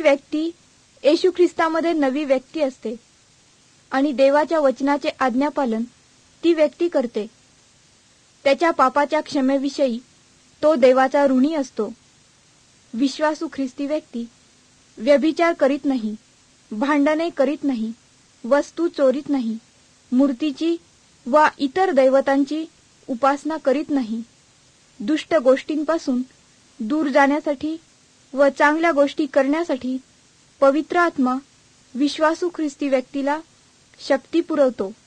व्यक्ती येशू ख्रिस्तामध्ये नवी व्यक्ती असते आणि देवाच्या वचनाचे आज्ञापालन ती व्यक्ती करते. त्याच्या पापाच्या क्षमेविषयी तो देवाचा ऋणी असतो. विश्वासू ख्रिस्ती व्यक्ती व्यभिचार करीत नाही, भांडणे करीत नाही, वस्तू चोरीत नाही, मूर्तीची वा इतर दैवतांची उपासना करीत नाही. दुष्ट गोष्टींपासून दूर जाण्यासाठी व चांगल्या गोष्टी करण्यासाठी पवित्र आत्मा विश्वासू ख्रिस्ती व्यक्तीला शक्ती पुरवतो.